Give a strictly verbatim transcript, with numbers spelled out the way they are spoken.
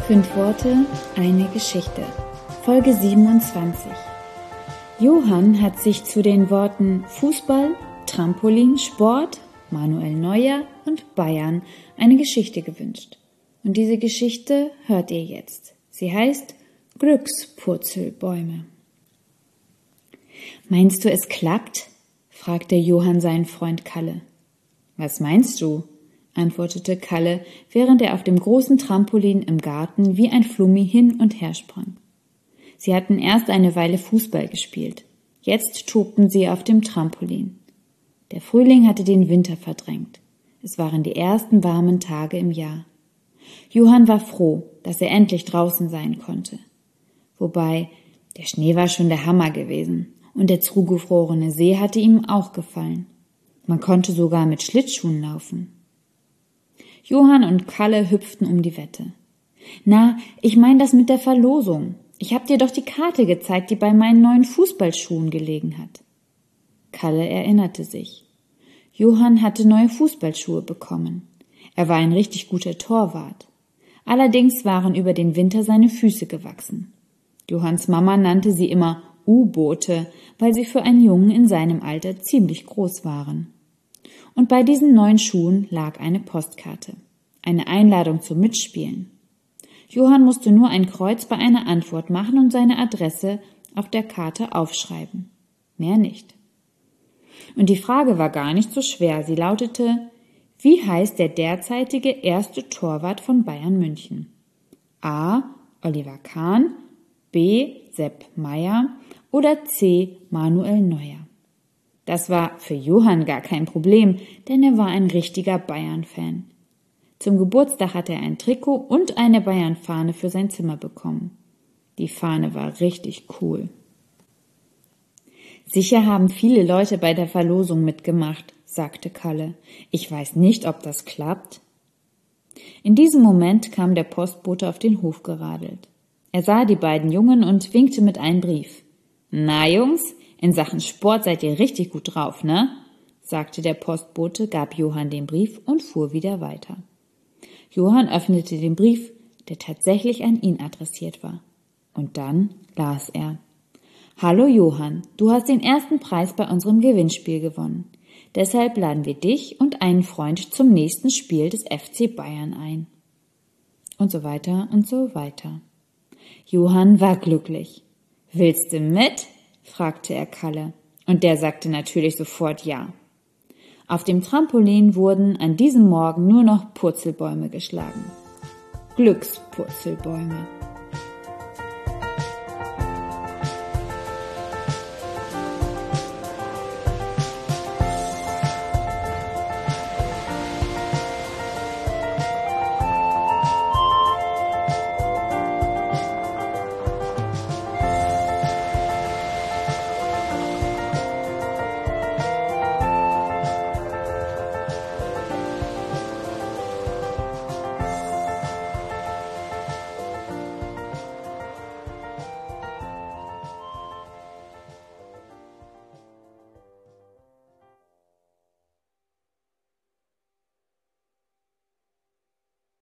Fünf Worte, eine Geschichte. Folge siebenundzwanzig. Johann hat sich zu den Worten Fußball, Trampolin, Sport, Manuel Neuer und Bayern eine Geschichte gewünscht. Und diese Geschichte hört ihr jetzt. Sie heißt Glückspurzelbäume. »Meinst du, es klappt?« fragte Johann seinen Freund Kalle. »Was meinst du?« antwortete Kalle, während er auf dem großen Trampolin im Garten wie ein Flummi hin und her sprang. Sie hatten erst eine Weile Fußball gespielt. Jetzt tobten sie auf dem Trampolin. Der Frühling hatte den Winter verdrängt. Es waren die ersten warmen Tage im Jahr. Johann war froh, dass er endlich draußen sein konnte. Wobei, der Schnee war schon der Hammer gewesen und der zugefrorene See hatte ihm auch gefallen. Man konnte sogar mit Schlittschuhen laufen. Johann und Kalle hüpften um die Wette. »Na, ich meine das mit der Verlosung. Ich hab dir doch die Karte gezeigt, die bei meinen neuen Fußballschuhen gelegen hat.« Kalle erinnerte sich. Johann hatte neue Fußballschuhe bekommen. Er war ein richtig guter Torwart. Allerdings waren über den Winter seine Füße gewachsen. Johanns Mama nannte sie immer U-Boote, weil sie für einen Jungen in seinem Alter ziemlich groß waren. Und bei diesen neuen Schuhen lag eine Postkarte, eine Einladung zum Mitspielen. Johann musste nur ein Kreuz bei einer Antwort machen und seine Adresse auf der Karte aufschreiben. Mehr nicht. Und die Frage war gar nicht so schwer. Sie lautete: Wie heißt der derzeitige erste Torwart von Bayern München? A. Oliver Kahn, B. Sepp Maier oder C. Manuel Neuer? Das war für Johann gar kein Problem, denn er war ein richtiger Bayern-Fan. Zum Geburtstag hatte er ein Trikot und eine Bayern-Fahne für sein Zimmer bekommen. Die Fahne war richtig cool. »Sicher haben viele Leute bei der Verlosung mitgemacht«, sagte Kalle. »Ich weiß nicht, ob das klappt.« In diesem Moment kam der Postbote auf den Hof geradelt. Er sah die beiden Jungen und winkte mit einem Brief. »Na, Jungs, in Sachen Sport seid ihr richtig gut drauf, ne?« sagte der Postbote, gab Johann den Brief und fuhr wieder weiter. Johann öffnete den Brief, der tatsächlich an ihn adressiert war. Und dann las er: »Hallo Johann, du hast den ersten Preis bei unserem Gewinnspiel gewonnen. Deshalb laden wir dich und einen Freund zum nächsten Spiel des F C Bayern ein.« Und so weiter und so weiter. Johann war glücklich. »Willst du mit?« fragte er Kalle. Und der sagte natürlich sofort ja. Auf dem Trampolin wurden an diesem Morgen nur noch Purzelbäume geschlagen. Glückspurzelbäume.